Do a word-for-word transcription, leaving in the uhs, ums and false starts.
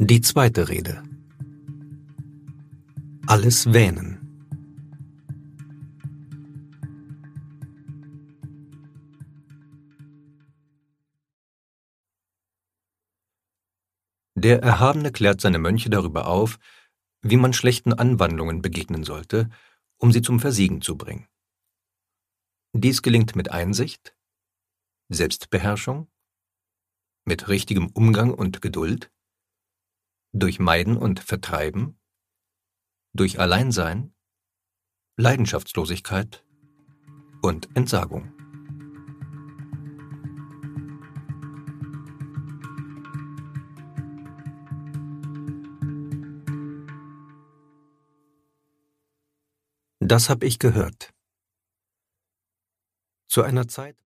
Die zweite Rede. Alles wähnen. Der Erhabene klärt seine Mönche darüber auf, wie man schlechten Anwandlungen begegnen sollte, um sie zum Versiegen zu bringen. Dies gelingt mit Einsicht, Selbstbeherrschung, mit richtigem Umgang und Geduld, durch Meiden und Vertreiben, durch Alleinsein, Leidenschaftslosigkeit und Entsagung. Das hab ich gehört. Zu einer Zeit